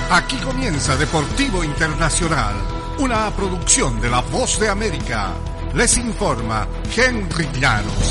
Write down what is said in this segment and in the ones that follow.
Aquí comienza Deportivo Internacional, una producción de La Voz de América. Les informa Henry Llanos.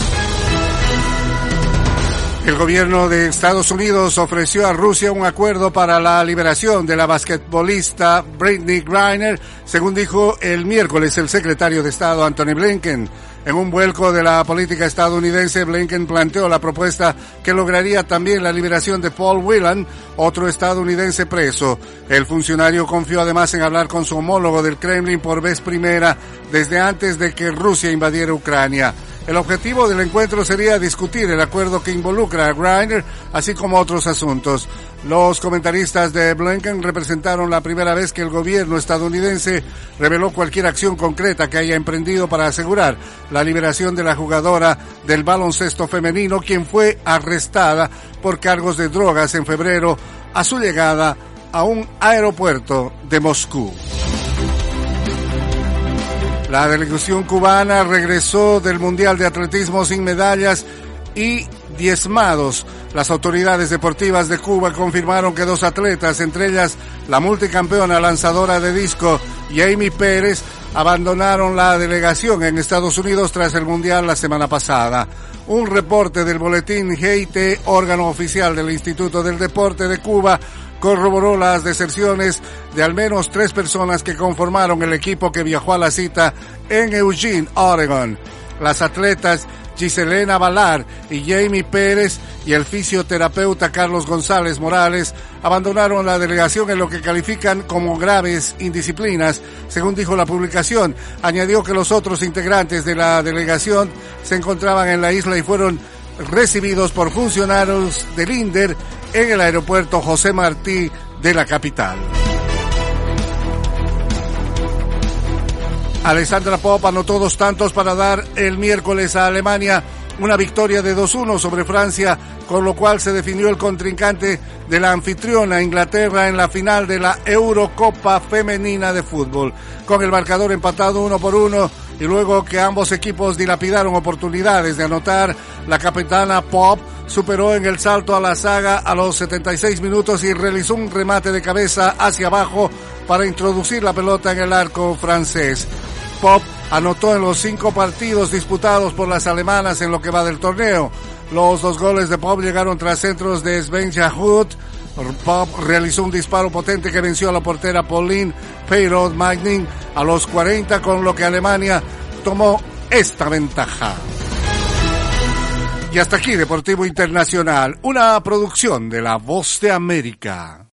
El gobierno de Estados Unidos ofreció a Rusia un acuerdo para la liberación de la basquetbolista Brittney Griner, según dijo el miércoles el secretario de Estado Antony Blinken. En un vuelco de la política estadounidense, Blinken planteó la propuesta que lograría también la liberación de Paul Whelan, otro estadounidense preso. El funcionario confió además en hablar con su homólogo del Kremlin por vez primera desde antes de que Rusia invadiera Ucrania. El objetivo del encuentro sería discutir el acuerdo que involucra a Griner, así como otros asuntos. Los comentaristas de Blinken representaron la primera vez que el gobierno estadounidense reveló cualquier acción concreta que haya emprendido para asegurar la liberación de la jugadora del baloncesto femenino, quien fue arrestada por cargos de drogas en febrero a su llegada a un aeropuerto de Moscú. La delegación cubana regresó del Mundial de Atletismo sin medallas y diezmados. Las autoridades deportivas de Cuba confirmaron que 2 atletas, entre ellas la multicampeona lanzadora de disco Jamie Pérez, abandonaron la delegación en Estados Unidos tras el Mundial la semana pasada. Un reporte del boletín GIT, órgano oficial del Instituto del Deporte de Cuba, corroboró las deserciones de al menos 3 personas que conformaron el equipo que viajó a la cita en Eugene, Oregon. Las atletas Giselena Valar y Jamie Pérez y el fisioterapeuta Carlos González Morales abandonaron la delegación en lo que califican como graves indisciplinas, según dijo la publicación. Añadió que los otros integrantes de la delegación se encontraban en la isla y fueron recibidos por funcionarios del INDER en el aeropuerto José Martí de la capital. Alexandra Popp anotó 2 tantos para dar el miércoles a Alemania una victoria de 2-1 sobre Francia, con lo cual se definió el contrincante de la anfitriona Inglaterra en la final de la Eurocopa Femenina de Fútbol. Con el marcador empatado 1-1 y luego que ambos equipos dilapidaron oportunidades de anotar, la capitana Popp superó en el salto a la zaga a los 76 minutos y realizó un remate de cabeza hacia abajo para introducir la pelota en el arco francés. Popp anotó en los 5 partidos disputados por las alemanas en lo que va del torneo. Los 2 goles de Popp llegaron tras centros de Svenja Hut. Popp realizó un disparo potente que venció a la portera Pauline Peyrot-Magnin a los 40, con lo que Alemania tomó esta ventaja. Y hasta aquí Deportivo Internacional, una producción de La Voz de América.